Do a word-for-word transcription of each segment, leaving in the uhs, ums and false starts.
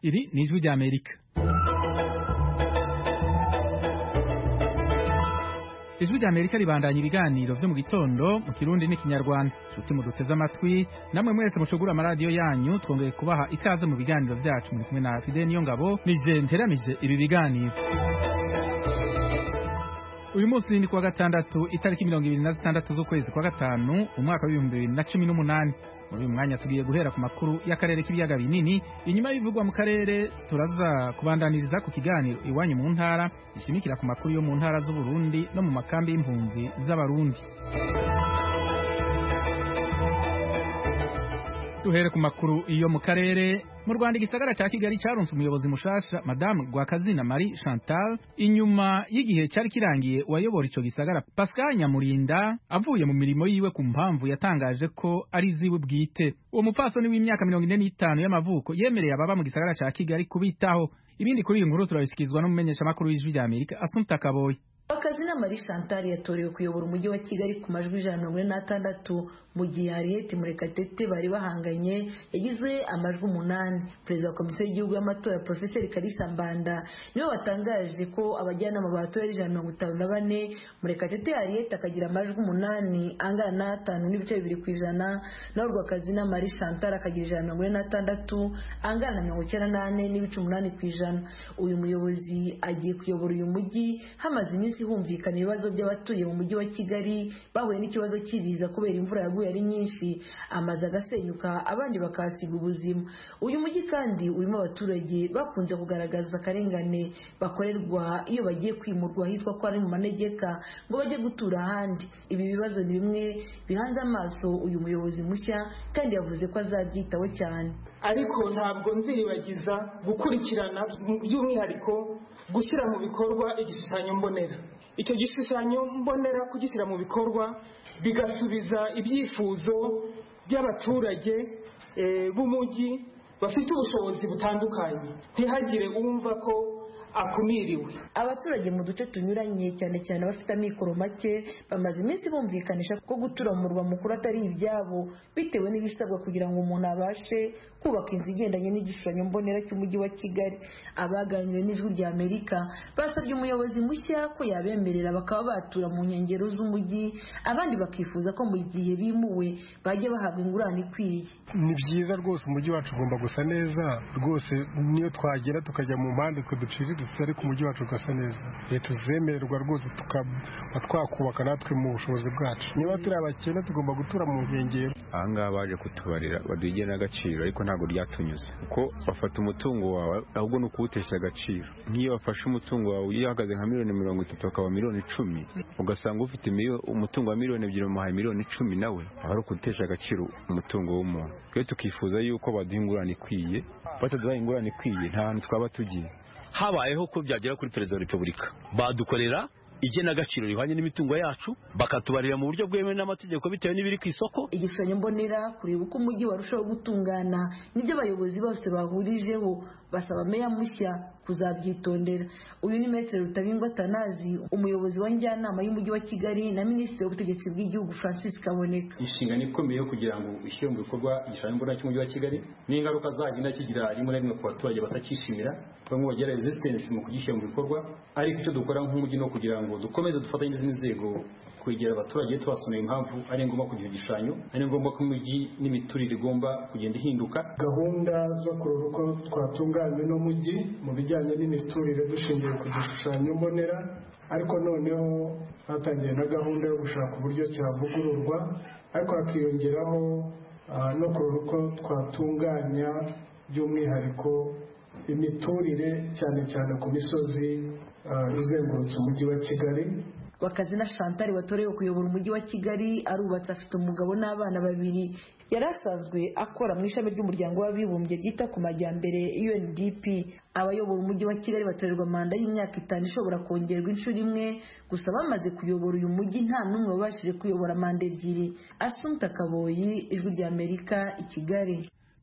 Iri ni Ijwi ry'Amerika. Ijwi ry'Amerika ribandanya ibiganiro vyo mu gitondo mu Kirundi n'ikinyarwanda. Nshuti muduteze amatwi, namwe mwese mushogura amaradiyo yanyu, twongeye kubaha ikaze mu biganiro vyacu. Muri kumwe na Fidel Niyongabo, nije nteramije ibi biganiro. Uyu munsi ni kuwa gatandatu itariki mirongo ibiri na zitandatu z'ukwezi kwa gatanu umwaka w'ibihumbi bibiri na cumi n'umunani. Muri uyu mwanya tugiye guhera ku makuru y'akarere k'ibiyaga binini. Inyuma y'ibivugwa mu karere turaza kubandaniriza ku kiganiro iwanyu mu ntara ishimikira ku makuru yo mu ntara z'u Burundi no mu makambi y'impunzi z'abarundi. Duhere ku makuru iyo mu karere. Mu Rwanda igisagara ca Kigali caronse umuyobozi mushasha Madame Gwakazina Marie Chantal inyuma y'igihe cari kirangiye wayobora ico gisagara Pascal Nyamurinda avuye mu mirimo yiwe ku mpamvu yatangaje ko ari ziwe bwite. Uwo mupfasoni w'imyaka mirongo ine n'itanu y'amavuko yemereye ababa mu gisagara ca Kigali kubitaho. Ibindi kuri iyi nkuru turabishikizwa n'umumenyesha makuru w'Ijwi ry'Amerika Assumpta Kaboyi. Gwakazina Marie Chantal yatorewe kuyobora umujyi wa Kigali ku majwi ijana na mirongo ine n'atandatu mu gihe Harriet Murekatete bari bahanganye yagize amajwi umunani. Perezida wa Komisiyo y'Igihugu y'Amatora Professor Kalisa Mbanda niwe watangaje ko abajyanama batoye ijana na mirongo itanu na bane, Murekatete Harriet akagira amajwi umunani angana n'atanu n'ibice bibiri ku ijana, naho Gwakazina Marie Chantal akagira ijana na mirongo ine n'atandatu angana na mirongo icyenda n'ane n'ibice umunani ku ijana. Uyu muyobozi agiye kuyobora uyu mujyi hamaze iminsi humvikana ibibazo by'abatuye mu mujyi wa Kigali bahuye n'ikibazo cy'ibiza kubera imvura yaguye ari nyinshi, amazu agasenyuka abandi bakahasiga ubuzima. Uyu mujyi kandi urimo abaturage bakunze kugaragaza akarengane bakorerwa iyo bagiye kwimurwa hitwa ko ari mu manegeka ngo bajye gutura ahandi. Ibi bibazo ni bimwe bihanze amaso uyu muyobozi mushya kandi yavuze ko azabyitaho cyane. Ariko ntabwo nzibagiza gukurikirana by'umwihariko gushyira mu bikorwa igishushanyo mbonera. Icyo gishushanyo mbonera kugishyira mu bikorwa bigasubiza ibyifuzo by'abaturage b'umujyi bafite ubushobozi butandukanye, ntihagire uwumva ko akumiriwe. Abaturage mu duce tunyuranye cyane cyane abafite amikoro make bamaze iminsi bumvikanisha ko gutura mu murwa mukuru atari ibyabo bitewe n'ibisabwa kugira ngo umuntu abashe kubaka inzu igendanye n'igishushanyo mbonera cy'umujyi wa Kigali. Abaganiriye n'Ijwi ry'Amerika basabye umuyobozi mushya ko yabemerera bakaba batura mu nkengero z'umujyi, abandi bakifuza ko mu gihe bimuwe bajya bahabwa ingurane ikwiye. Ni byiza rwose umujyi wacu ugomba gusa neza rwose, niyo twagera tukajya mu mpande twe ducirira ariko umujyi wacu ugasa neza, tuzemererwa rwose tukaba twakubaka natwe mu bushobozi bwacu. Niba turi abakene tugomba gutura mu nkengero. Aha ngaha baje kutubarira baduhige n'agaciro, ariko ntabwo ryatunyuze kuko bafata umutungo wawe ahubwo ni ukuwutesha agaciro. Nk'iyo bafashe umutungo wawe uyahagaze nka miliyoni mirongo itatu akaba miliyoni icumi, ugasanga ufite umutungo wa miliyoni ebyiri umuhaye miliyoni icumi, nawe aba ari ukutesha agaciro umutungo w'umuntu. Rero tukifuza yuko baduha ingurane ikwiye, bataduha ingurane ikwiye nta hantu twaba tugiye. Habayeho ko byagera kuri Perezida wa Repubulika badukorera igenagaciro rihwanye n'imitungo yacu, bakatubarira mu buryo bwemewe n'amategeko bitewe n'ibiri ku isoko. Igishushanyo mbonera kureba uko umujyi warushaho gutungana nibyo abayobozi bose bahurijeho, basaba meya mushya kuzabyitondera. Uyu ni Maître Rutabingwa Tanazi, umuyobozi wa njyanama y'umujyi wa Kigali na Minisitiri w'ubutegetsi bw'igihugu Francis Kaboneka. Inshingano ikomeye yo kugira ngo ishyire mu bikorwa igishushanyo mbonera cy'umujyi wa Kigali n'ingaruka zagenda kigira rimwe na rimwe ku baturage batakishimira, bamwe bagira resistance mu kugishyira mu bikorwa. Ariko icyo dukora nk'umujyi no kugira ngo dukomeze dufatanye n'izindi nzego kwegera abaturage tubasomera impamvu ari ngombwa kugira igishushanyo, ari ngombwa ko umujyi n'imiturire igomba kugenda ihinduka. Gahunda zo kureba uko twatunganya no mujyi mu bijyanye n'imiturire dushingiye ku gishushanyo mbonera, ariko noneho hatangiye na gahunda yo gushaka uburyo cyavugururwa, ariko hakiyongeraho no kureba uko twatunganya by'umwihariko imiturire cyane cyane ku misozi izengurutse umujyi wa Kigali. Gwakazina Chantal watorewe kuyobora umujyi wa Kigali arubatse, afite umugabo n'abana babiri. Yari asanzwe akora mu ishami ry'umuryango w'abibumbye ryita ku majyambere U N D P. Abayobora umujyi wa Kigali batorerwa manda y'imyaka itanu ishobora kongerwa inshuro imwe, gusa bamaze kuyobora uyu mujyi nta n'umwe wabashije kuyobora manda ebyiri. Assumpta Kaboyi, Ijwi ry'Amerika, i Kigali.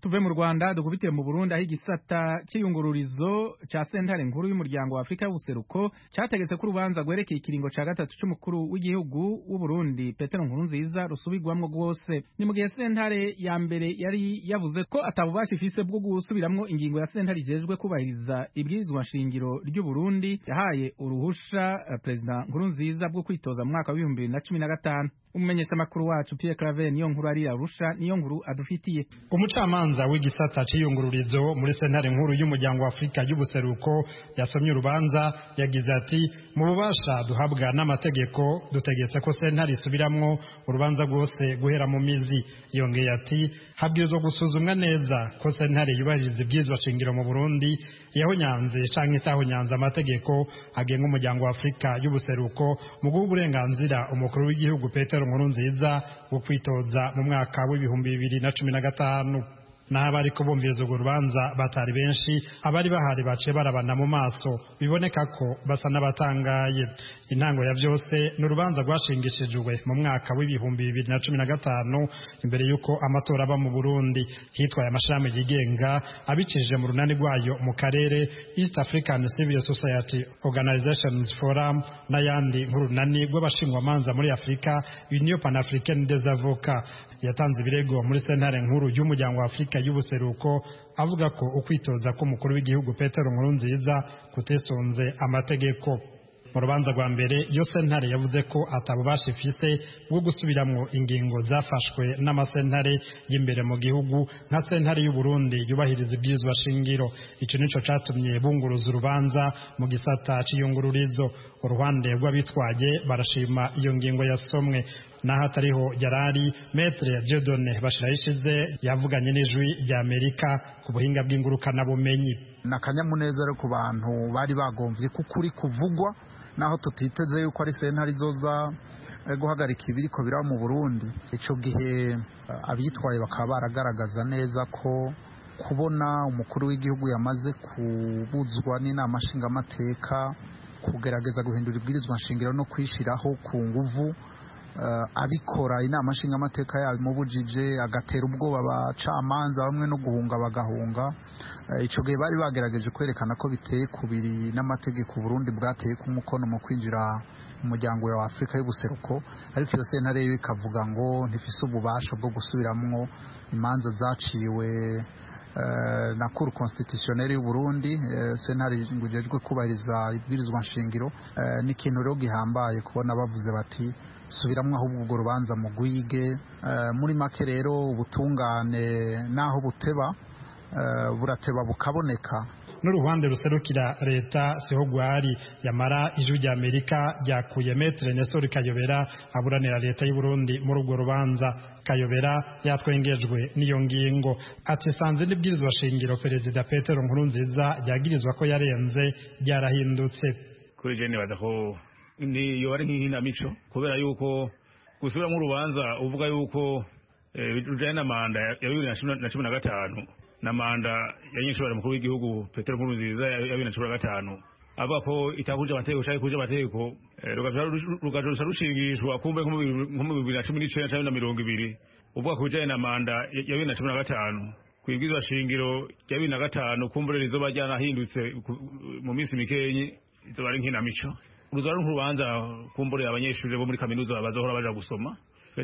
tuve mu Rwanda dukubitire mu Burundi aho igisata cy'iyungururizo ca sentare nkuru y'umuryango wa Afrika y'ubuseruko cyategetse ko urubanza gwerekeye ikiringo ca gatatu c'umukuru w'igihugu w'u Burundi Petero Nkurunziza rusubirwamwo rwose. Ni mu gihe sentare ya mbere yari yavuze ko atabubasha ifise bwo gusubiramwo ingingo ya sentare ijejwe kubahiriza ibwirizwa nshingiro ry'u Burundi yahaye uruhusha uh, President Nkurunziza bwo kwitoza mu mwaka wa bibiri na cumi na gatanu. Umumenyesha makuru wacu Pierre Claver niyo nkuru ari arusha niyo nkuru adufitiye. Umucamanza w'igisata c'iyungururizo muri sentare nkuru y'umuryango wa Afrika y'ubuseruko yasomye urubanza yagize ati mu bubasha duhabwa n'amategeko dutegetse ko sentare isubiramwo urubanza rwose guhera mu mizi. Yongeye ati habwirizwa gusuzumwa neza ko sentare yubahiriza ibyizwa shingiro mu Burundi yahonyanze canke itahonyanze amategeko agenga umuryango wa Afrika y'ubuseruko mu guha uburenganzira umukuru w'igihugu Petero Nkurunziza wo kwitoza mu mwaka w'ibihumbi bibiri na cumi na gatanu. N'abari kubumviriza urwo rubanza batari benshi, abari bahari baciye barabana mu maso, biboneka ko basa n'abatangaye. Intango ya vyose n'urubanza rwashingishijwe mu mwaka w'ibihumbi bibiri na cumi na gatanu imbere yuko amatora aba mu Burundi. Hitwaye amashirahamwe yigenga abicishije mu runani rwayo mu karere East African Civil Society Organizations Forum n'ayandi nk'urunani rw'abashingwamanza muri Afrika Union Pan-Africaine des Avocats. Yatanze ibirego muri sentare nkuru y'umuryango wa Afrika y'ubuseruko avuga ko ukwitoza k'umukuru w'igihugu Petero Nkurunziza kutesonze amategeko. Mu rubanza rwa mbere iyo sentare yavuze ko atabubasha ifise bwo gusubiramwo ingingo zafashwe n'amasentare y'imbere mu gihugu nka sentare y'u Burundi yubahiriza ibyizwa shingiro. Ico nico catumye bunguruza urubanza mu gisata c'iyungururizo. Uruhande rw'abitwaye barashima iyo ngingo yasomwe. Naho atariho yarari Maître Dieudonné Bashirayishize yavuganye n'ijwi rya Amerika ku buhinga bw'ingurukana bumenyi. Nakanyamuneza rero ku bantu bari bagomvye kukuri kuvugwa naho tutiteze yuko ari sentare izoza guhagarika ibiriko biraba mu Burundi. Ico gihe abitwaye bakaba baragaragaza neza ko kubona umukuru w'igihugu yamaze kubuzwa n'inama nshingamateka kugerageza guhindura ibwirizwa nshingiro no kwishiraho ku nguvu uh, abikora inama nshingamateka yabimubujije agatera ubwoba abacamanza bamwe no guhunga bagahunga. Uh, ico gihe bari bagerageje kwerekana ko biteye kubiri n'amategeko Burundi bwateye ku mukono mu kwinjira umuryango wa Afrika y'ubuseruko, ariko iyo sentare yo ikavuga ngo ntifise ububasha bwo gusubiramwo imanza zaciwe Uh, na Cour constitutionnelle y'u Burundi. uh, sentare ngujejwe kubahiriza ibwirizwa nshingiro. uh, ni kintu rero gihambaye kubona bavuze bati subiramwe ahubwo ubwo rubanza mu gwige. uh, muri make rero ubutungane naho buteba uh, burateba bukaboneka. N'uruhande ruserukira leta siho gwari yamara ijwi rya Amerika ryakuye Maître Nestor Kayobera aburanira leta y'u Burundi muri urwo rubanza. Kayobera yatwengejwe n'iyo ngingo ati sanze n'ibwirizwa shingiro Perezida Petero Nkurunziza yagirizwa ko yarenze ryarahindutse. Kuri je nibaza ko ni yo ari nk'inamico kubera yuko gusubira mu rubanza uvuga yuko bijanye na manda ya bibiri na cumi na gatanu na manda yanyishobora mukuru w'igihugu Petero Nkurunziza ya bibiri na cumi na gatanu avuga ko itakuje amategeko cyangwa kuje amategeko rugajosa rushingishwa kumbe nko mu bibiri na cumi n'icenda cyangwa na mirongo ibiri uvuga ko bijanye na manda ya bibiri na cumi na gatanu kwibwizwa shingiro ya bibiri na gatanu kumbe rizoba ryanahindutse mu minsi mikenyi izoba ari nk'inamico. Uruzara n'urubanza kumbure abanyeshuri bo muri kaminuza bazohora baja gusoma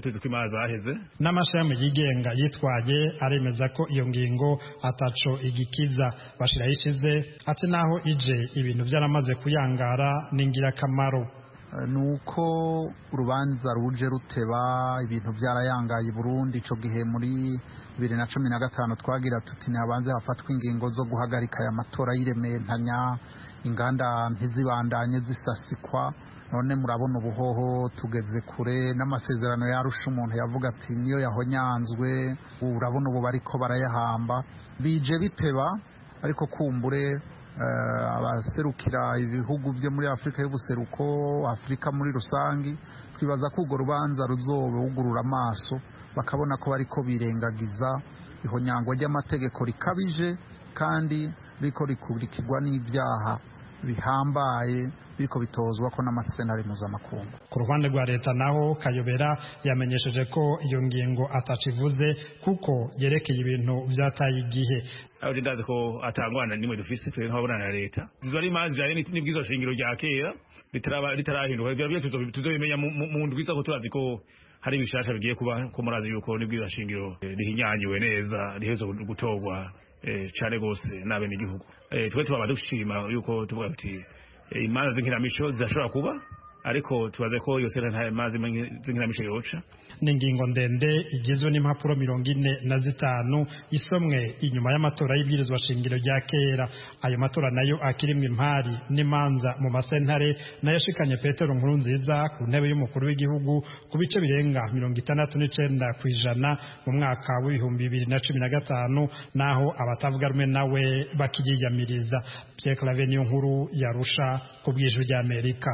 n'amashami yigenga yitwaye aremeza ko iyo ngingo ataco igikiza. Bashirayishize ati naho ije ibintu byaramaze kuyangara ningira kamaro. Nuko urubanza ruje ruteba ibintu byarayangaye Burundi. Ico gihe muri bibiri na cumi na gatanu twagira tuti nabanze hafatwa ingingo zo guhagarika aya matora y'iremantanya, inganda ntizibandanye zisasikwa. None murabona ubuhoho tugeze kure n'amasezerano yarusha umuntu yavuga ati niyo yahonyanzwe. Urabona ubu bariko barayahamba bije biteba, ariko kumbure uh, abaserukira ibihugu byo muri Afrika y'ubuseruko, Afrika muri rusangi, twibaza ko urwo rubanza ruzobe ugurura amaso bakabona ko bariko birengagiza ihonyangwa ry'amategeko rikabije kandi riko rikurikirwa n'ibyaha bihambaye biriko bitozwa ko n'amasenari mpuzamakungu. Ku ruhande rwa leta naho Kayobera yamenyesheje ko iyo ngingo atacivuze kuko yerekeye ibintu vyataye igihe. aho ndazi ko atangwana nimwe dufise twe nk'abana na leta zizo ari mazi yaye n'ibwizo shingiro rya kera bitaraba bitarahinduka ibyo byose tuzobimenya mu ndwiza ko turazi ko hari ibishasha bigiye kuba ko murazi yuko n'ibwizo shingiro rihinyanyuwe neza rihezo gutogwa cyane gose nabe n'igihugu twe tubaba dushima yuko tuvuga ati imanza z'inkiramico zashobora kuba ariko tubaze ko yose nta mazi z'inkiramico yoca. Ni ingingo ndende igizwe n'impapuro mirongo ine na zitanu isomwe inyuma y'amatora y'ibwirizwa shingiro rya kera. Ayo matora nayo akirimwe impari n'imanza mu masentare nayashikanye Petero Nkurunziza ku ntebe y'umukuru w'igihugu ku bice birenga mirongo itandatu n'icenda kw'ijana mu mwaka w'ibihumbi bibiri na cumi na gatanu, naho abatavuga rumwe nawe bakiyamiriza. Pierre Claver niyo nkuru yarusha ku bw'ijwi rya Amerika.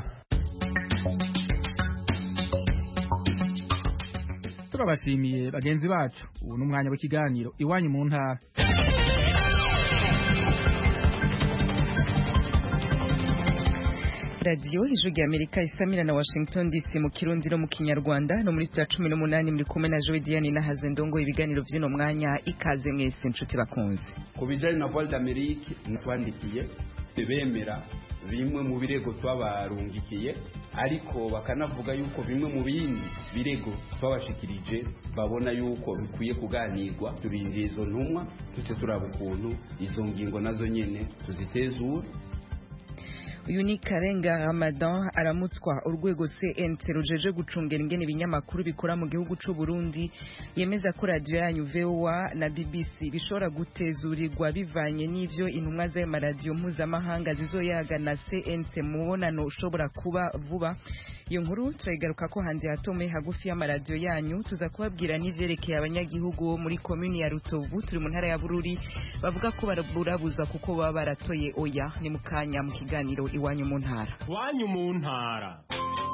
Turabashimiye bagenzi bacu. Ubu n'umwanya w'ikiganiro iwanyu mu ntara. Radio Ijwi rya Amerika isamira na Washington D C mu Kirundi no mu Kinyarwanda no muri sitya cumi n'umunani muri kumwe na Joy Diane na Hazendongo ibiganiro vy'ino mwanya ikaze mwese nshuti bakunze. Ku bijanye na Voix d'Amerique natwandikiye bemera bimwe mu birego twabarungikiye ariko bakanavuga yuko bimwe mu bindi birego twabashikirije babona yuko bikwiye kuganirwa. Turindiye izo ntumwa tuce turaba ukuntu izo ngingo nazo nyene tuzitezura. Uyu ni Karenga Ramadan aramutswa urwego C N C rujeje gucungera ingene ibinyamakuru bikora mu gihugu c'u Burundi yemeza ko radio yanyu V O A na B B C bishobora gutezurirwa bivanye n'ivyo intumwa za radio mpuzamahanga zizoyaga na C N C mubonano ushobora kuba vuba. Iyo nkuru turayigaruka ko hanze hatome hagufi y'amaradio yanyu tuza kubabwira n'ivyerekeye abanyagihugu muri commune ya Rutovu turi mu ntara ya Bururi bavuga ko baraburabuza kuko baba baratoye oya. Ni mukanya mu kiganiro iwanyu mu ntara. Iwanyu mu ntara.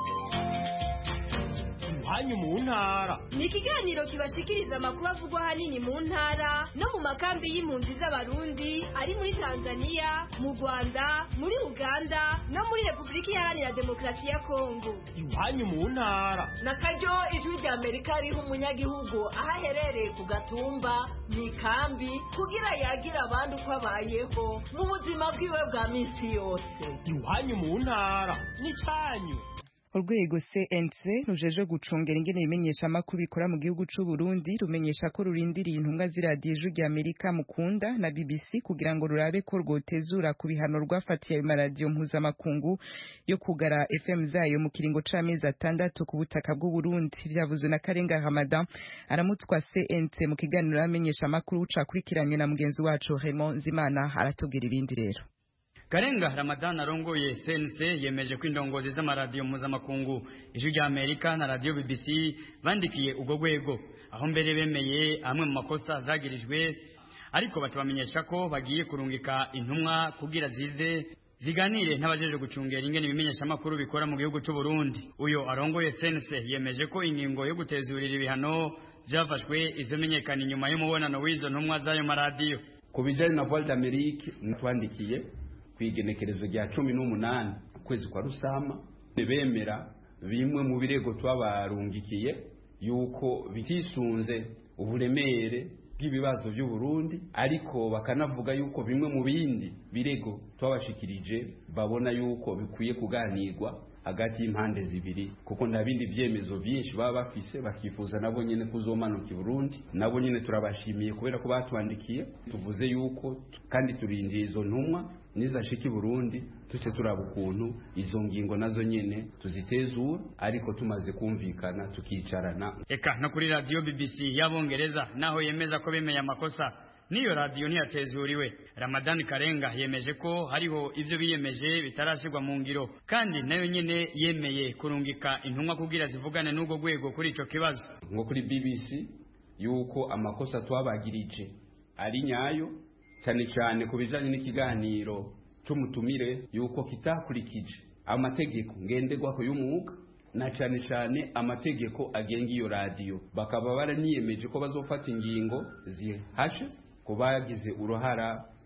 Iwanyu mu ntara. Ni ikiganiro kibashikiriza amakuru avugwa hanini mu ntara no mu makambi y'impunzi z'abarundi ari muri Tanzania, mu Rwanda, muri Uganda no muri Republika Iharanira Demokarasi ya Kongo. Iwanyu mu ntara. Na karyo Ijwi rya Amerika riho umunyagihugu aho aherereye ku gatumba mu ikambi kugira yagira abandi uko abayeho mu buzima bwiwe bwa minsi yose. Iwanyu mu ntara ni canyu. Urwego C N C rujeje gucungera ingene ibimenyesha amakuru bikora mu gihugu c'u Burundi rumenyesha ko rurindiriye intumwa z'iradiyo Ijwi rya Amerika mukunda na B B C kugira ngo rurabe ko rwotezura ku bihano rwafatiye amaradiyo mpuzamakungu yo kugara F M zayo mu kiringo c'amezi atandatu ku butaka bw'u Burundi. Vyavuzwe na Karenga Ramadan aramutswa C N C mu kiganiro amenyesha amakuru cakurikiranywe na mugenzi wacu Raymond Zimana aratubwira ibindi rero. Karenga Ramadan arongoye C N C yemeje ko indongozi z'amaradiyo mpuzamakungu Ijwi rya Amerika na radio B B C bandikiye ubwo rwego aho mbere bemeye amwe mu makosa zagirijwe ariko batubamenyesha ko bagiye kurungika intumwa kugira zize ziganire n'abajeje gucungera ingene ibimenyesha amakuru bikora mu gihugu c'u Burundi. Uyo arongoye C N C yemeje ko ingingo yo gutezurira ibihano byafashwe izomenyekana inyuma y'umubonano w'izo ntumwa z'ayo maradiyo. Ku bijanye na Voix d'Amerique natwandikiye kwigenekerezo rya cumi n'umunani ukwezi kwa Rusama bemera bimwe mu birego twabarungikiye yuko bitisunze uburemere bw'ibibazo by'u Burundi ariko bakanavuga yuko bimwe mu bindi birego twabashikirije babona yuko bikwiye kuganirwa hagati y'impande zibiri kuko nta bindi vyemezo byinshi baba bafise bakifuza nabo nyene kuzomanuka i Burundi. Nabo nyene turabashimiye kubera ko batwandikiye tuvuze yuko kandi turindiye izo ntumwa nizashika i Burundi tuce turaba ukuntu izo ngingo nazo nyene tuzitezura ariko tumaze kumvikana tukicarana. Eka no kuri radio B B C y'abongereza naho yemeza ko bemeye amakosa niyo radio ntiyatezuriwe. Ramadan Karenga yemeje ko hariho ivyo biyemeje bitarashirwa mu ngiro kandi nayo nyene yemeye kurungika intumwa kugira zivugane n'ubwo rwego kuri ico kibazo. Ngo kuri B B C yuko amakosa twabagirije ari nyayo cyane cyane ku bijanye n'ikiganiro c'umutumire yuko kitakurikije amategeko ngenderwako y'umwuga na cyane cyane amategeko agenga iyo radio. Bakaba baraniyemeje ko bazofata ingingo zihashe ko bagize uruhara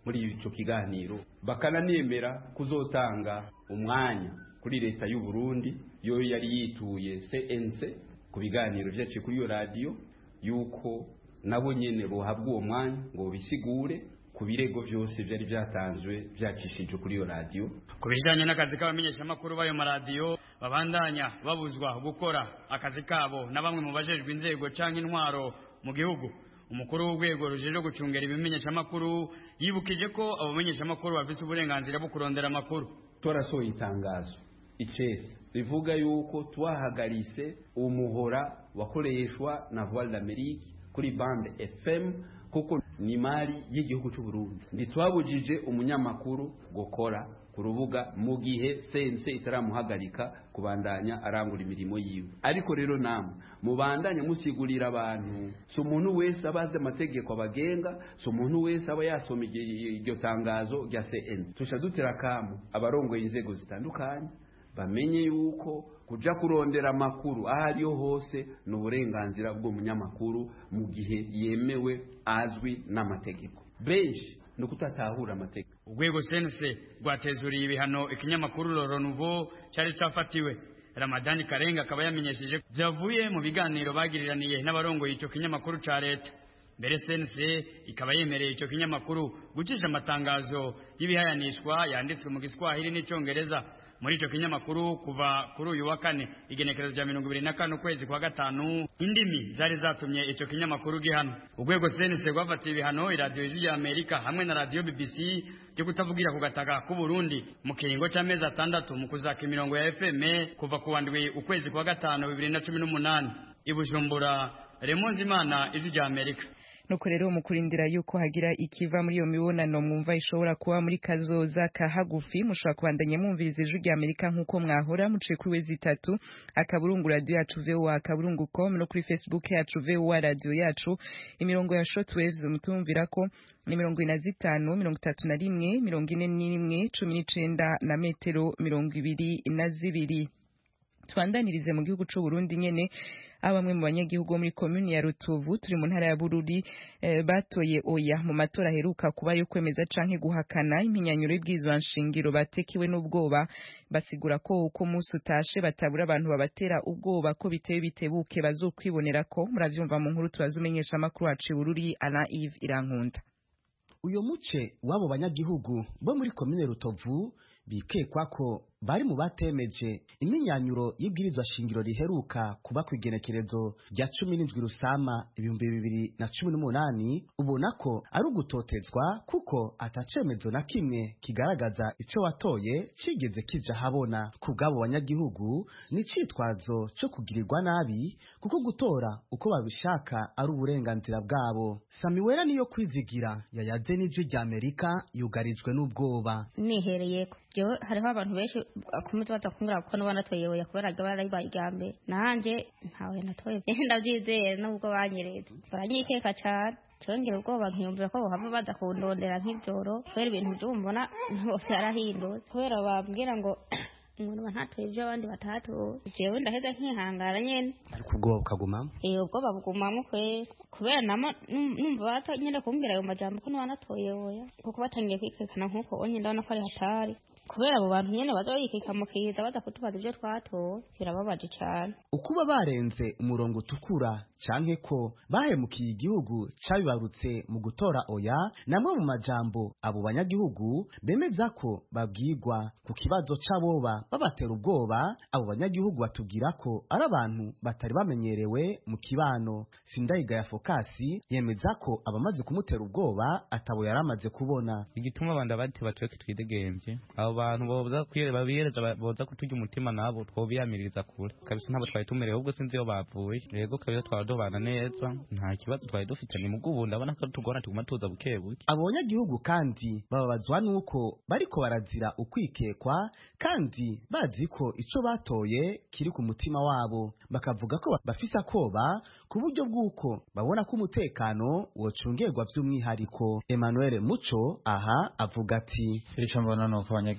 muri ico kiganiro bakananemera kuzotanga umwanya kuri leta y'u Burundi yo yari yituye C N C ku biganiro vyaciye kuri iyo radio yuko nabo nyene bohabwa uwo mwanya ngo bisigure ku birego vyose vyari vyatanzwe vyacishije kuri iyo radio. Ku bijanye n'akazi k'abamenyesha makuru bayo maradiyo babandanya babuzwa gukora akazi kabo na bamwe mu bajejwe inzego canke intwaro mu gihugu, umukuru w'urwego rujejwe gucungera ibimenyesha makuru yibukije ko abamenyesha makuru bafise uburenganzira bwo kurondera amakuru. Twarasohoye itangazo icese rivuga yuko twahagarise umuhora wakoreshwa na Voix d'Amérique kuri bande F M kuko ni mari y'igihugu cy'u Burundi. Ntitwabujije umunyamakuru gukora ku rubuga mu gihe C N C itaramuhagarika kubandanya arangura imirimo yiwe. Ariko rero namwe mubandanya musigurira abantu, so umuntu wese abaze amategeko abagenga, so umuntu wese aba yasoma iryo tangazo rya C N C. Tusha dutera kamu abarongoye inzego zitandukanye bamenye yuko kuja kurondera amakuru ahariyo hose n'uburenganzira bw'umunyamakuru mu gihe yemewe azwi n'amategeko. Benshi no kutatahura amategeko. Urwego C N C rwatezuriye ibihano ikinyamakuru Loro Nouveau cyari cyafatiwe. Ramadani Karenga akaba yamenyesheje byavuye mu biganiro bagiriraniye n'abarongoye ico kinyamakuru ca leta. Mbere C N C ikaba yemereye ico kinyamakuru gucisha amatangazo y'ibihayanishwa yanditswe mu Giswahili n'icongereza muri ico kinyamakuru kuva kuri uyu wa kane igenekerezo rya mirongo ibiri na kane ukwezi kwa gatanu. Indimi zari zatumye ico kinyamakuru gihano. Urwego C N C rwafatiye ibihano iradiyo ya Amerika hamwe na radio B B C byo kutavugira ku gataka ku Burundi mu kiringo c'amezi atandatu mu kuzaka imirongo ya F M kuva ku wandwi ukwezi kwa gatanu bibiri na cumi n'umunani. Ibujumbura, Remonzi Imana, Ijwi rya Amerika. Nuko rero mu kurindira yuko hagira ikiva muri iyo mibonano mwumva ishobora kuba muri kazoza ka hagufi, mushobora kubandanya mwumviriza Ijwi rya Amerika nkuko mwahora muciye kuri wezi itatu akaburungu radio yacu V O A akaburungu com no kuri Facebook yacu V O A radio yacu. Imirongo ya shortwaves mutumvira ko ni mirongo ine na zitanu mirongo itatu na rimwe mirongo ine n'imwe cumi n'icenda na metero mirongo ibiri na zibiri. Twandanirize mu gihugu c'u Burundi nyene abamwe mu banyagihugu muri commune ya Rutovu turi mu ntara ya Bururi eh, batoye oya mu matora heruka kuba yo kwemeza canke guhakana iminyanyuro y'ibwizwa nshingiro batekiwe n'ubwoba, basigura ko uko musi utashe batabura abantu babatera ubwoba ko biteye bitebuke bazokwibonera ko. Muravyumva mu nkuru tubazumenyesha makuru wacu Bururi Ana Yves Irankunda. Uyo muce wabo banyagihugu bo muri commune Rutovu bikekwa ko bari mu batemeje iminyanyuro y'ibwirizwa shingiro riheruka kuba kwigenekerezo rya cumi n'indwi Rusama ibihumbi bibiri na cumi n'umunani, ubona ko ari ugutotezwa kuko atacemezo na kimwe kigaragaza ico watoye cigeze kija habona. Ku bwabo banyagihugu ni citwazo cyo kugirirwa nabi kuko gutora uko babishaka ari uburenganzira bwabo. Samiwera niyo kwizigira yayaze n'Ijwi rya Amerika yugarijwe n'ubwoba. Nihereye jewe hariho abantu benshi akomeza batakungira ko no banatoye oya kubera gabara ibagambe nanje ntawe natoye ndavyizeye nubwo banyereza baranyikeka cyane cyongera ubwoba nkiyumvira ko hava badakundondera nk'ibyoro kubera ibintu byumbona bose yarahindutse kubera bambwira ngo umuntu bantatoye ibyo abandi batatoye jewe ndaheza nkihangara nyene ariko ubwoba bukagumamo. Eh ubwoba bugumamo kwe kubera nama numva batanyenda kumbwira ayo majambo ko banatoye oya kuko batangiye kwikekana nkuko onye ndabona ko ari hatari kubera abo bantu nyene bazoyikeka mu kiza badakutubaza ibyo twatoye birababaje cyane. Ukuba barenze umurongo utukura canke ko bahemukiye igihugu cabibarutse mu gutora oya namwe mu majambo abo banyagihugu bemeza ko babwirwa ku kibazo c'aboba babatera ubwoba. Abo banyagihugu batubwira ko ari abantu batari bamenyerewe mu kibano. Sindayiga ya Fokasi yemeza ko abamaze kumutera ubwoba atabo yaramaze kubona. Igituma abandi bati batweke twidegemvye abo bantu boza kwireba biyereza boza kuturya umutima nabo twobiyamiriza kure kabisa ntabo twari tumerewe ubwo sinzi yo bavuye yego kabisa twaradobana neza nta kibazo twari dufite ni mugubu ndabona ko tugona tuguma tuza bukebuke. Abanyagihugu kandi bababazwa nuko bariko barazira ukwikekwa kandi bazi ko ico batoye kiri ku mutima wabo, bakavuga ko bafisa koba ku buryo bw'uko babona ko umutekano wocungerwa by'umwihariko. Emmanuel Muco aha avuga ati ico mbona no abanyagihugu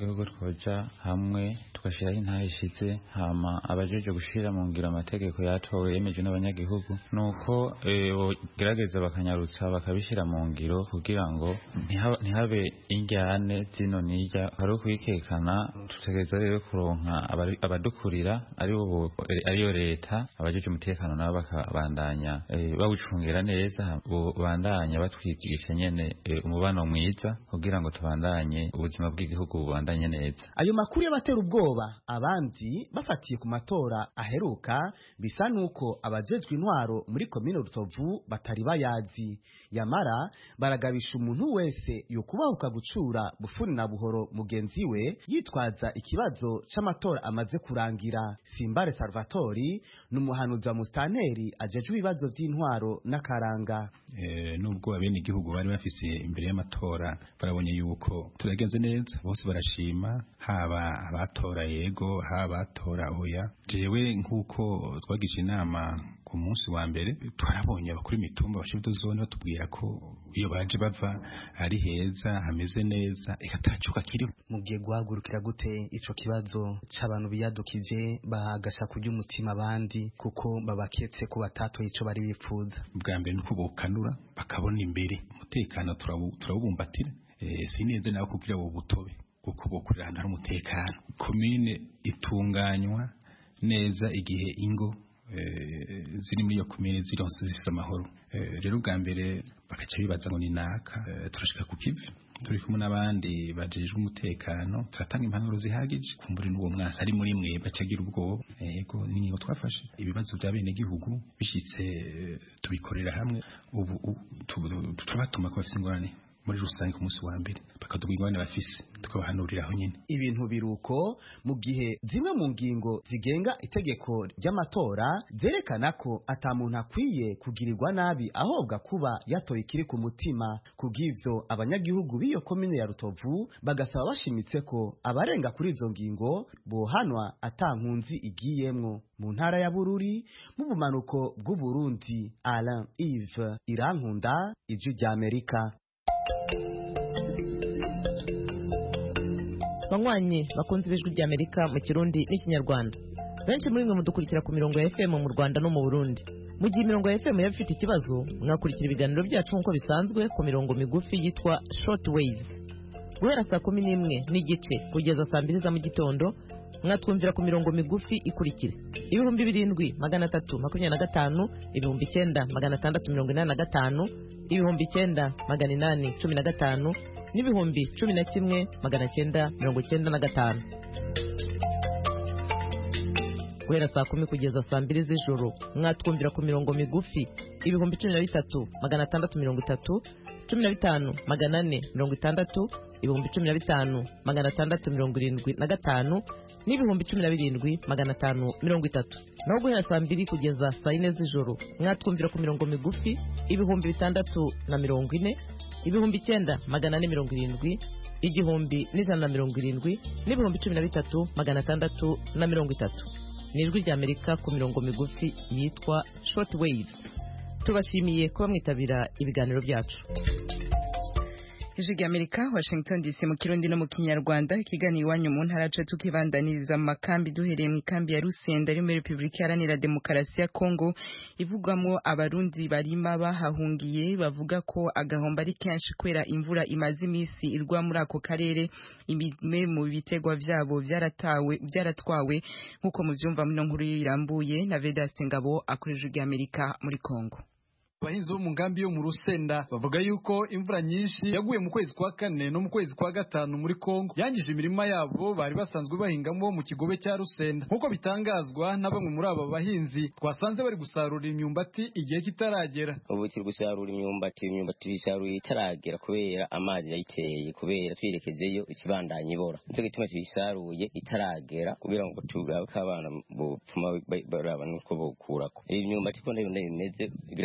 abanyagihugu twoja hamwe tugashiraho intahishitse hama abajeje gushira mu ngiro amategeko yatowe yemeje n'abanyagihugu nuko bogerageza bakanyarutsa bakabishira mu ngiro kugira ngo ntihabe injyane zino nirya hari ukwikekana. Tutegereza rero kuronka abadukurira ariyo leta, abajeje umutekano nabo bakabandanya bawucungera neza, bandanya batwizigisha nyene umubano mwiza kugira ngo tubandanye ubuzima bw'igihugu bubandanye neza. Ayo makuru y'abatera ubwoba abandi bafatiye ku matora aheruka bisa nuko abajejwe intwaro muri komine Rutovu batari bayazi, yamara baragabisha umuntu wese yokubahuka gucura bufuni na buhoro mugenzi we yitwaza ikibazo c'amatora amaze kurangira. Simbare Salvatori n'umuhanuzi wa Mustanteri ajejwe ibibazo vy'intwaro n'akaranga. Eh, nubwo abene igihugu bari bafise imbere y'amatora barabonye yuko turagenze neza, bose barashima, haba abatora yego haba abatora oya. Jewe nkuko twagisha inama ku munsi wa mbere twarabonye abakuru imitumba bashibuto zone batubwira ko iyo baje bava ari heza hameze neza ikatacuka kiri. Mugiye guhagurukira gute ico kibazo c'abantu biyadukije bagasha kurya umutima abandi kuko babaketse ko batatoye ico bari bifuza? Bwa mbere nuko bokanura bakabona imbere umutekano turawubumbatira. Eh, sineze nawe kugira wo butobe kuko bokurira hari umutekano. Komine itunganywa neza igihe ingo eh, ziri muri iyo komine zironse zifise amahoro. Eh, rero bwa mbere bakaca bibaza ngo ni naka. Eh, turashika ku kivi turi kumwe n'abandi bajejwe umutekano turatanga impanuro zihagije kumbura n'uwo mwasa ari muri mwe bacagira ubwoba. Yego ningo twafashe ibibazo bya bene gihugu bishitse tubikorera hamwe. Ubu tubatuma ko bafise ingorane muri rusange ku munsi wa mbere bakadugwingwane bafise tukabahanuriraho nyine. Ibintu biruko mu gihe zimwe mu ngingo zigenga itegeko ry'amatora zerekana ko ata muntu akwiye kugirirwa nabi ahobwa kuba yatoye ikiri ku mutima. Kubw'ivyo abanyagihugu b'iyo komine ya Rutovu bagasaba bashimitse ko abarenga kuri izo ngingo bohanwa ata nkunzi igiyemwo. Mu ntara ya Bururi mu bumanuko bw'u Burundi, Alain Yves Irankunda, Ijwi ry'Amerika. Banywanyi bakunze ijwi ry'Amerika mu Kirundi n'Ikinyarwanda, benshi muri mwe mudukurikira ku mirongo ya F M mu Rwanda no mu Burundi. Mu gihe imirongo ya F M yaba ifite ikibazo, mwakurikira ibiganiro byacu nk'uko bisanzwe ku mirongo migufi yitwa short waves. Guhera saa kumi n'imwe n'igice kugeza saa mbiri za mu gitondo mwatwumvira ku mirongo migufi ikurikira: ibihumbi birindwi magana atatu makumyabiri na gatanu, ibihumbi icyenda magana atandatu mirongo inani na gatanu, ibihumbi icyenda magana inani cumi na gatanu n'ibihumbi cumi na kimwe magana cyenda mirongo cyenda na gatanu. Guhera saa kumi kugeza saa mbiri z'ijoro mwatwumvira ku mirongo migufi ibihumbi cumi na bitatu magana atandatu mirongo itatu, cumi na bitanu magana ane mirongo itandatu, ibihumbi cumi na bitanu magana atandatu mirongo irindwi na gatanu n'ibihumbi cumi na birindwi magana atanu mirongo itatu. Naho guhera saa mbiri kugeza saa yine z'ijoro mwatwumvira ku mirongo migufi ibihumbi bitandatu na mirongo ine, ibihumbi icyenda magana ane mirongo irindwi, igihumbi n'ijana na mirongo irindwi n'ibihumbi cumi na bitatu magana atandatu na mirongo itatu. Ni Ijwi ry'Amerika ku mirongo migufi yitwa short waves. Tubashimiye kuba mwitabira ibiganiro byacu. Ijwi ry'Amerika, Washington D C mu Kirundi no mu Kinyarwanda. Ikiganiro iwanyu mu ntara yacu tukibandaniriza mu makambi, duhereye mu ikambi ya Rusenda ari muri Repubulika Iharanira Demokarasi ya Kongo, ivugwamo abarundi barima bahahungiye bavuga ko agahomba ari kenshi kwera imvura imaze imisi irwa muri ako karere. Imwe mu bitegwa vyabo byaratawe byaratwawe nkuko muvyumva mu nkuru yirambuye na Vedaste Ngabo akoresha Ijwi ry'Amerika muri Kongo. Abahinzi bo mu ngambi yo mu Rusenda bavuga yuko imvura nyinshi yaguye mu kwezi kwa kane no mu kwezi kwa gatanu muri Kongo yangije imirima yabo bari basanzwe bahingamo mu kigobe cya Rusenda. Nkuko bitangazwa na bamwe muri aba bahinzi twasanze bari gusarura imyumbati igihe kitaragera. Ubu kiri gusarura imyumbati imyumbati bisaruye itaragera kubera amazi yayiteye, kubera twirekezeyo ikibandanye ibora. Nicyo gituma tuyisaruye itaragera kugira ngo turabe ko abana bopfuma barabana uko bokurako. Iyi myumbati ko nayo bimeze birambabaje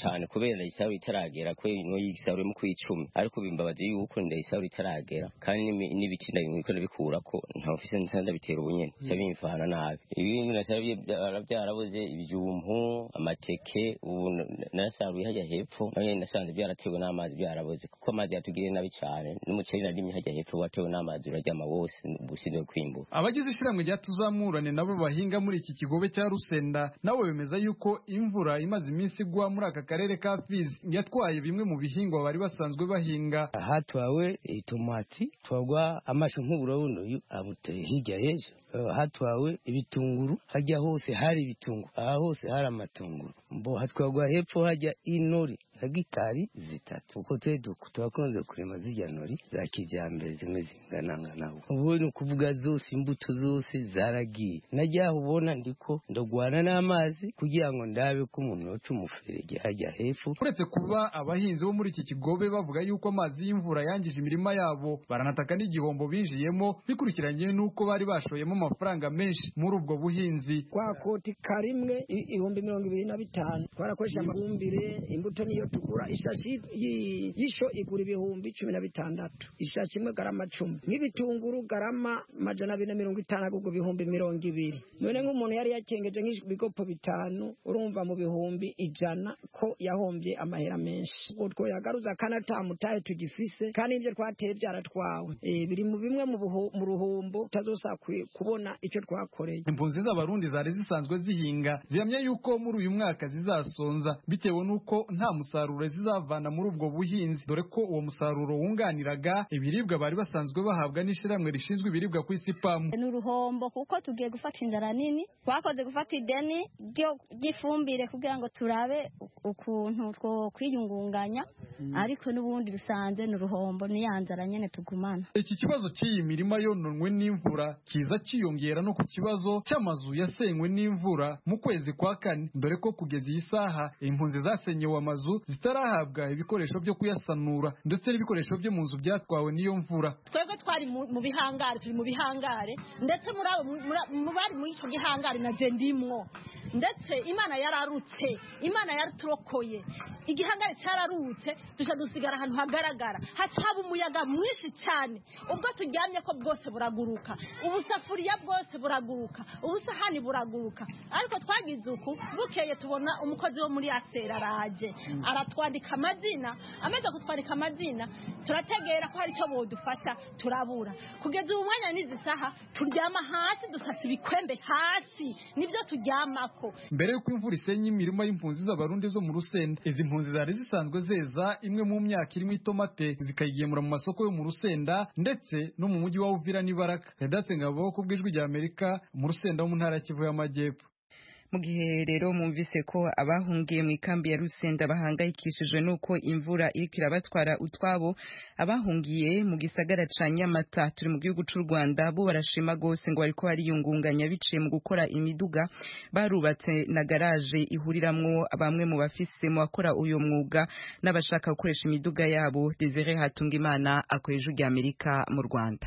cyane kubera ndayisarura itaragera ko no yisaruye mu kwicumi ariko bimbabaje yuko ndayisarura itaragera kandi n'ibiti ndabiko ndabikura ko nta ofisi nsanda bitera ubunyene cyabimfana nabi ibintu nasabye byarabuze ibijumpu amateke ubu nasaruye hajya hepfo none nasanze byaratewe n'amazi byarabuze kuko amazi yatugiriye nabi cyane n'umuceri narimye hajya hepfo watewe n'amazi urajyama wose businde kwimbura. Abagize ishiramwe rya tuzamurane nabo bahinga muri iki kigobe cya Rusenda nabo bemeza yuko imvura imaze iminsi igwa muri aka karere ka Fizi yatwaye bimwe mu bihingwa bari basanzwe bahinga. Hatwawe itomati twagwa amashu nk'uburundo abute hirya hejo hatwawe ibitunguru hajya hose hari ibitunguru aha hose hari amatunguru mbo hatwagwa hepfo hajya inori hegitari zitatu uko teduko twakunze kurema zijya nori za kijambere zimwe zinganangana ubu ni kuvuga zose imbuto zose zaragiye najya ubona ndiko ndogwana n'amazi kugira ngo ndabe ko umuntu yoca umuferege hajya hepfo. Uretse kuba abahinzi bo muri iki kigobe bavuga yuko amazi y'imvura yangije imirima yabo baranataka n'igihombo binjiyemo bikurikiranye n'uko bari bashoyemo amafaranga menshi muri ubwo buhinzi. Kwa koti karimwe ibihumbi mirongo ibiri na bitanu twarakoresha amafumbire imbuto niyo tugura ishashi yisho igura ibihumbi cumi na bitandatu ishashi imwe garama cumi n'ibitunguru garama majana abiri na mirongo itanu agubwo bihumbi mirongo ibiri none nk'umuntu yari yakengeje nk'ibigopo bitanu urumva mu bihumbi ijana ko yahombye amahera menshi utwo yagaruza kanatamutaye tugifise kandi ibyo twateye byaratwawe e, biri mu bimwe mu ruhombo tazosa kubona icyo twakoreye. Impunzi z'abarundi zari zisanzwe zihinga zihamya yuko muri uyu mwaka zizasonza bitewe nuko nta musaruro zizavana muri ubwo buhinzi dore ko uwo musaruro wunganiraga ibiribwa bari basanzwe bahabwa n'ishiramwe rishinzwe ibiribwa ku isi pamu. Ni uruhombo kuko tugiye gufata inzara nini twakoze gufata ideni ryo gifumbire kugira ngo turabe ukuntu two kwiyungunganya mm. ariko n'ubundi rusanze ni uruhombo ni yanzara nyene tugumana. Iki kibazo cy'iyi mirima yononwe n'imvura kiza kiyongera no ku kibazo cy'amazu yasenywe n'imvura mu kwezi kwa kane dore ko kugeza iyi saha impunzi zasenyewe amazu zitarahabwa ibikoresho byo kuyasanura ndetse n'ibikoresho byo mu nzu byatwawe n'iyo mvura. Twebwe twari mu bihangare turi mu bihangare ndetse muri abo mu bari muri icyo gihangare na je ndimwo ndetse Imana yararutse Imana yaraturokoye igihangare cyararutse dusha dusigara ahantu hagaragara hacaba umuyaga mwinshi cyane ubwo turyamye ko bwose buraguruka ubusafuriya bwose buraguruka ubusahani buraguruka ariko twagize uku bukeye tubona umukozi wo muri asera araje aratwandika amazina amaze kutwandika amazina turategera ko hari icyo bodufasha turabura kugeza ubu mwanya n'izi saha turyama hasi dusasa ibikwembe hasi nivyo turyamako. Mbere yuko imvura isenya imirima y'impunzi z'abarundi zo mu Rusenda izi mpunzi zari zisanzwe zeza imwe mu myaka irimo itomate zikayigemura mu masoko yo mu Rusenda ndetse no mu mujyi wa Uvira n'Ibaraka. Redatse Ngabo ku bw'ijwi rya Amerika mu Rusenda mu ntara ya Kivu y'Amajyepfo. Mu gihe rero mumvise ko abahungiye mu ikambi ya Rusenda bahangayikishijwe nuko imvura iriko irabatwara utwabo abahungiye mu gisagara ca Nyamata turi mu gihugu c'u Rwanda bo barashima gose ngo bariko bariyungunganya biciye mu gukora imiduga barubatse na garage ihuriramwo bamwe mu bafise mu bakora uyo mwuga n'abashaka gukoresha imiduga yabo. Desire Hatungimana akoresha ijwi rya Amerika mu Rwanda.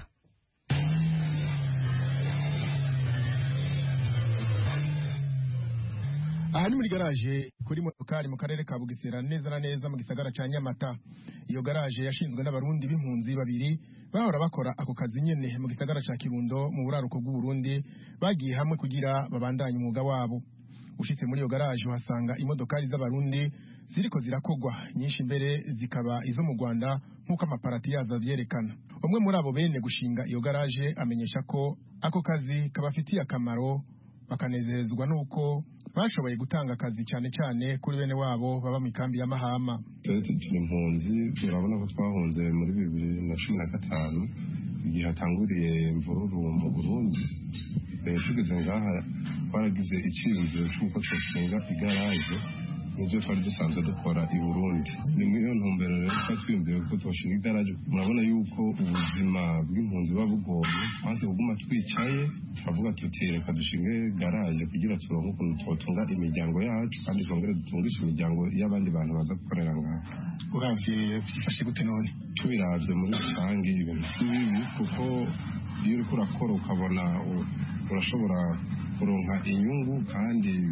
Aha ni muri garage kuri motokari mu karere ka Bugesera neza na neza mu gisagara ca Nyamata. Iyo garage yashinzwe n'abarundi b'impunzi babiri bahora bakora ako kazi nyene mu gisagara ca Kirundo mu buraruko bw'u Burundi bagiye hamwe kugira babandanye umwuga wabo. Ushitse muri iyo garage uhasanga imodokari z'abarundi ziriko zirakogwa nyinshi mbere zikaba izo mu Rwanda nk'uko amaparati yazo avyerekana. Umwe muri abo bene gushinga iyo garage amenyesha ko ako kazi kabafitiye akamaro bakanezezwa nuko bashoboye gutanga akazi cyane cyane kuri bene wabo baba mu ikambi ya Mahama. Turi impunzi turabona ko twahunze muri bibiri na cumi na gatanu igihe hatanguriye imvururu mu Burundi. Tugeze ngaha twaragize icyiyumviro cy'uko twashinga igaraje nibyo twari dusanzwe dukora i Burundi. Ni muri iyo ntumbero rero twatwiyumviye ko twashinga igaraje. Murabona yuko ubuzima bw'impunzi buba bugoye maze kuguma twicaye turavuga tuti reka dushinge garaje kugira turonke ukuntu twotunga imiryango yacu kandi twongere dutungishe imiryango y'abandi bantu baza gukorera ngaha. Uravye byifashe gute none? Tubiravye muri rusange ibintu si bibi kuko iyo uriko urakora ukabona urashobora kuronka inyungu kandi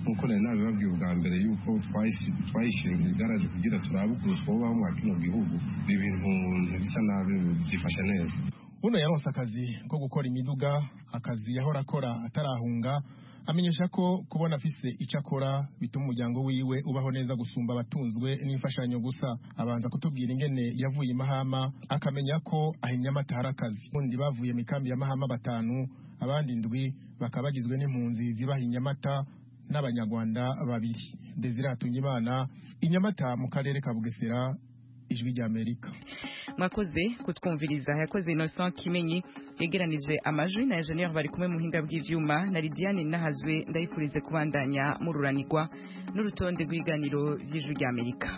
nk'uko nari nabibabwiye ubwa mbere yuko twayishinze igaraje kugira turabe ukuntu twobaho mwa kino gihugu ibintu bisa nabi byifashe neza. uno yaronse akazi ko gukora imiduga, akazi yahora akora atarahunga, amenyesha ko kubona afise icyo akora bituma umuryango wiwe ubaho neza gusumba abatunzwe n'imfashanyo gusa. Abanza kutubwira ingene yavuye Mahama akamenya ko ahimya amatara akazi. Undi bavuye mu kambi ya Mahama batanu, abandi ndwi bakaba bagizwe n'impunzi zibaha Inyamata n'abanyarwanda babiri. Desire Hatungimana, Inyamata mu karere ka Bugesera, Ijwi rya Amerika. Mwakoze kutwumviriza. Yakoze Innocent Kimenyi yegeranije amajwi na engineer bari kumwe mu hinga bw'ivyuma na Lidiane Nahazwe. Ndayifurize kubandanya mururanirwa n'urutonde rw'iganiro by'Ijwi rya Amerika.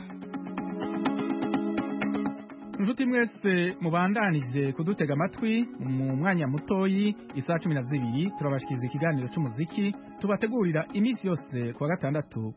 Inshuti mwese mubandanije kudutega amatwi mu mwanya mutoyi isaa cumi na zibiri turabashikiriza ikiganiro cy'umuziki tubategurira iminsi yose kuwa gatandatu